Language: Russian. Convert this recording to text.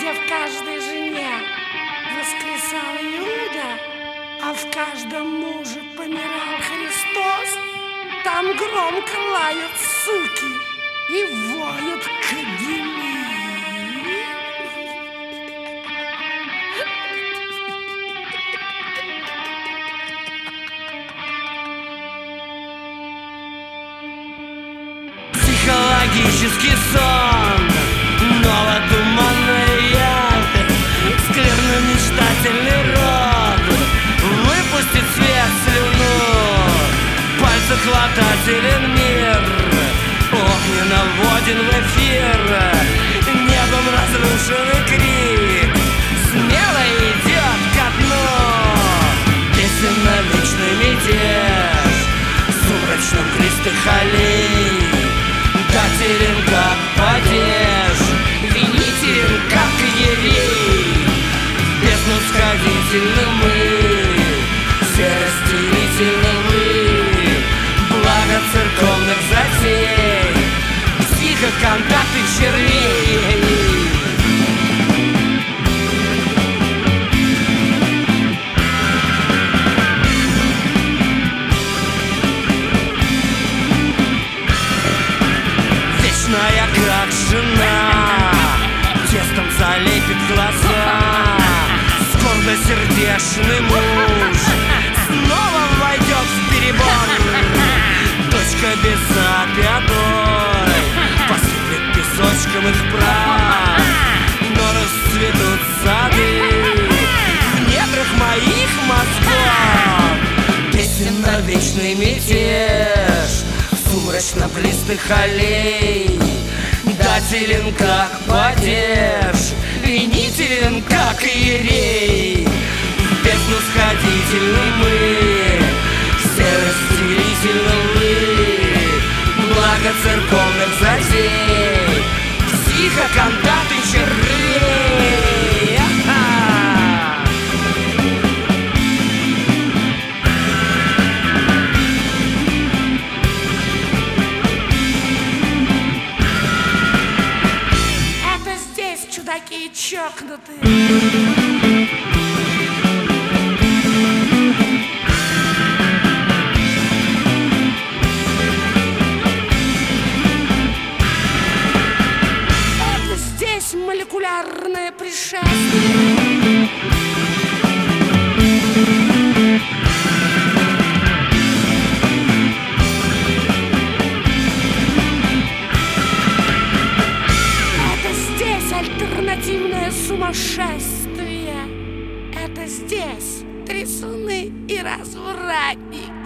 где в каждой жене воскресал Иуда, а в каждом муже помирал Христос, там громко лают суки и воют кобели. Психологический сон, новотуманный яд, скверно-мечтательный рот выпустит свет слюну, пальцехватателен мир, огненно-воден в эфир, небом разрушенный крик смело идет ко дну. Бессменно-вечный мятеж сумрачно-клистых аллей, дателен как падеж, винителен как ерей, в бездну сходительны мы, все растерительны вы, благо церковных затей, психоконтакты червей. Вечная как жена, тестом залепит глаза, скорбно-сердечный муж снова войдет в перебор. Дочка без опятой посыплет песочком их прах, но расцветут сады в недрах моих мозгов. Бессменно-вечный мятеж сумрачно-блистых аллей, дателен как падеж, винителен как ерей, в бездну сходительны мы, все растерительны вы, благо церковных затей, психоконтакты червей. Такие чокнутые. Это здесь молекулярное пришествие. Альтернативное сумасшествие. Это здесь трясуны и развратники.